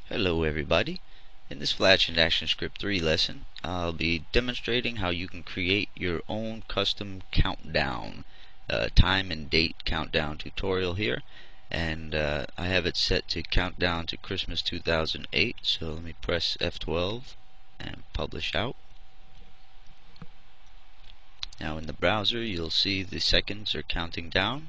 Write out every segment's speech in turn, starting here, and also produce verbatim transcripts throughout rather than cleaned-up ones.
Hello everybody. In this Flash and ActionScript three lesson, I'll be demonstrating how you can create your own custom countdown, uh, time and date countdown tutorial here. And uh, I have it set to countdown to Christmas two thousand eight, so let me press F twelve and publish out. Now in the browser you'll see the seconds are counting down,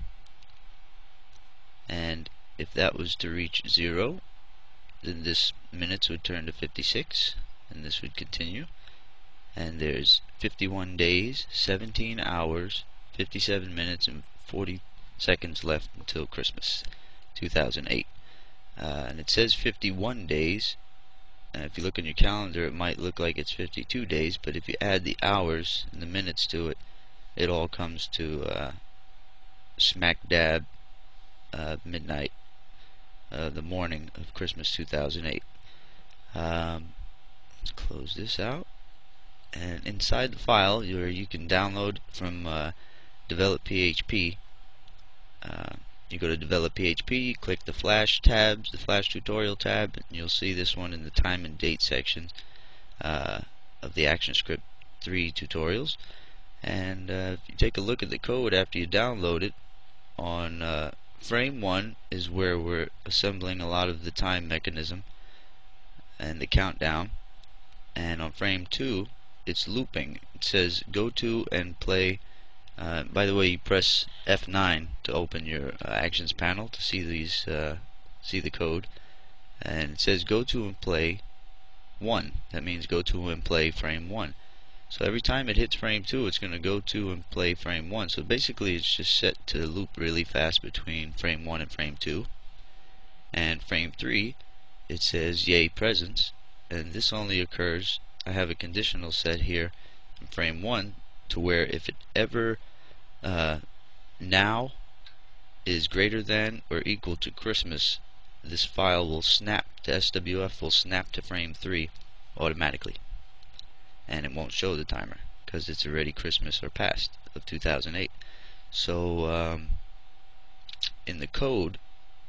and if that was to reach zero, then this minutes would turn to fifty-six, and this would continue. And there's fifty-one days, seventeen hours, fifty-seven minutes, and forty seconds left until Christmas two thousand eight. Uh, and it says fifty-one days. And if you look on your calendar, it might look like it's fifty-two days, but if you add the hours and the minutes to it, it all comes to uh, smack dab uh, midnight. Uh, the morning of Christmas two thousand eight. Um, let's close this out, and inside the file where you can download from uh, Develop P H P, uh, you go to Develop P H P, click the Flash tabs, the Flash tutorial tab, and you'll see this one in the time and date section uh, of the ActionScript three tutorials. And uh, if you take a look at the code after you download it, on uh, frame one is where we're assembling a lot of the time mechanism and the countdown, and on frame two it's looping. It says go to and play. Uh, by the way, you press F nine to open your uh, actions panel to see these uh, see the code, and it says go to and play one. That means go to and play frame one. So every time it hits frame two, it's going to go to and play frame one. So basically it's just set to loop really fast between frame one and frame two. And frame three, it says yay presents, and this only occurs, I have a conditional set here in frame one to where if it ever uh, now is greater than or equal to Christmas, this file will snap, the S W F will snap to frame three automatically, and it won't show the timer because it's already Christmas or past of two thousand eight. So um, in the code,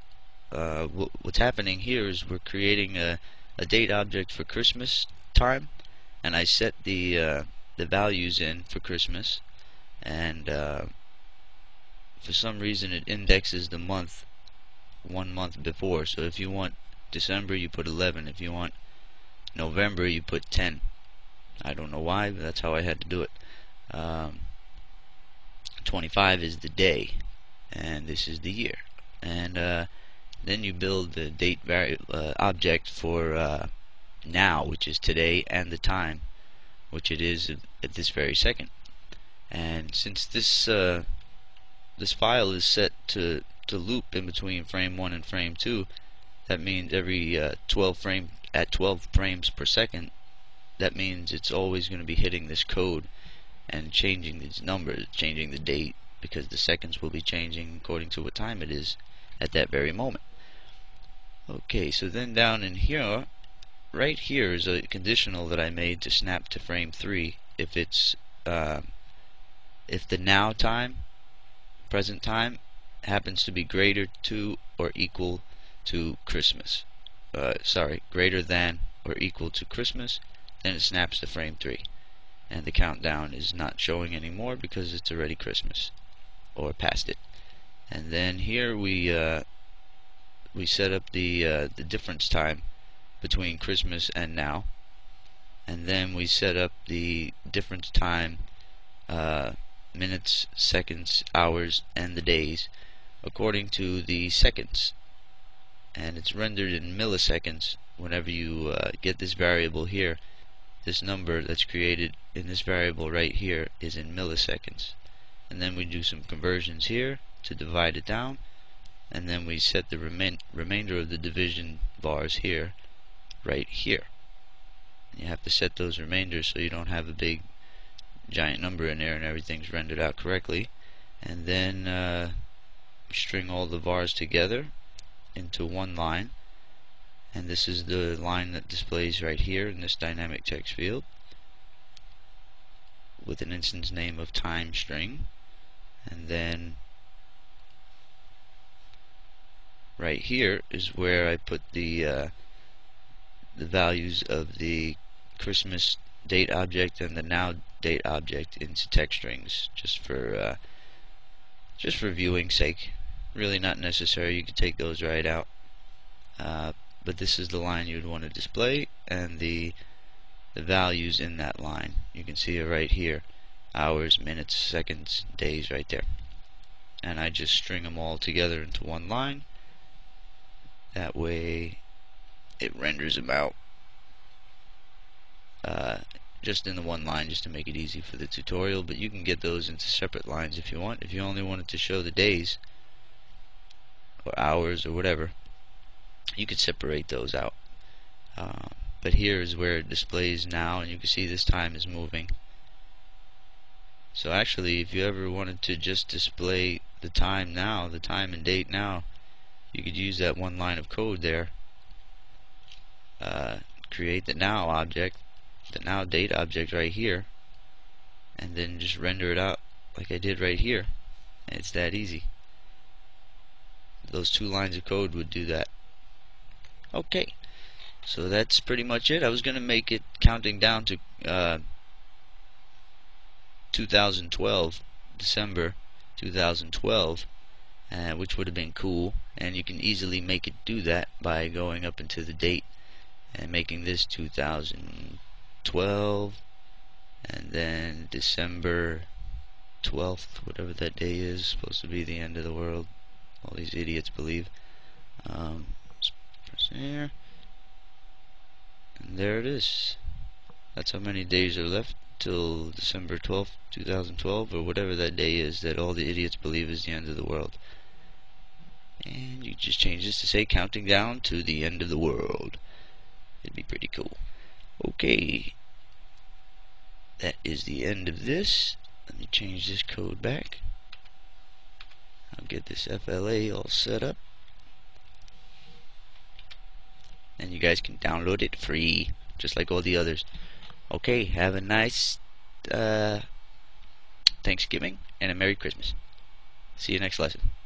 uh, w what's happening here is we're creating a, a date object for Christmas time, and I set the uh, the values in for Christmas, and uh, for some reason it indexes the month one month before. So if you want December, you put eleven. If you want November, you put ten. I don't know why, but that's how I had to do it. Um, twenty-five is the day, and this is the year. And uh, then you build the date vari uh, object for uh, now, which is today, and the time, which it is at this very second. And since this uh, this file is set to to loop in between frame one and frame two, that means every uh, twelve frame at twelve frames per second. That means it's always going to be hitting this code and changing these numbers, changing the date, because the seconds will be changing according to what time it is at that very moment. Okay, so then down in here, right here is a conditional that I made to snap to frame three if it's uh, if the now time, present time, happens to be greater to or equal to Christmas. Uh, sorry, greater than or equal to Christmas. Then it snaps to frame three, and the countdown is not showing anymore because it's already Christmas or past it. And then here we uh, we set up the uh, the difference time between Christmas and now, and then we set up the difference time, uh, minutes, seconds, hours, and the days according to the seconds, and it's rendered in milliseconds. Whenever you uh, get this variable here, this number that's created in this variable right here is in milliseconds. And then we do some conversions here to divide it down, and then we set the remain remainder of the division bars here, right here. You have to set those remainders so you don't have a big giant number in there and everything's rendered out correctly. And then uh, string all the bars together into one line. And this is the line that displays right here in this dynamic text field with an instance name of time string. And then right here is where I put the uh, the values of the Christmas date object and the now date object into text strings, just for uh, just for viewing sake. Really not necessary. You can take those right out. Uh, but this is the line you would want to display, and the the values in that line. You can see it right here: hours, minutes, seconds, days, right there. And I just string them all together into one line. That way it renders them out uh, just in the one line, just to make it easy for the tutorial. But you can get those into separate lines if you want. If you only wanted to show the days or hours or whatever, you could separate those out. Uh, but here is where it displays now, and you can see this time is moving. So actually, if you ever wanted to just display the time now, the time and date now, you could use that one line of code there. Uh, create the now object, the now date object right here, and then just render it out like I did right here. And it's that easy. Those two lines of code would do that. Okay, so that's pretty much it. I was going to make it counting down to uh, two thousand twelve, December two thousand twelve, uh, which would have been cool, and you can easily make it do that by going up into the date and making this two thousand twelve, and then December twelfth, whatever that day is, supposed to be the end of the world, all these idiots believe. Um, press there, and there it is. That's how many days are left till December twelfth, two thousand twelve, or whatever that day is that all the idiots believe is the end of the world. And you just change this to say counting down to the end of the world. It'd be pretty cool. Okay, that is the end of this. Let me change this code back. I'll get this F L A all set up, and you guys can download it free, just like all the others. Okay, have a nice uh, Thanksgiving and a Merry Christmas. See you next lesson.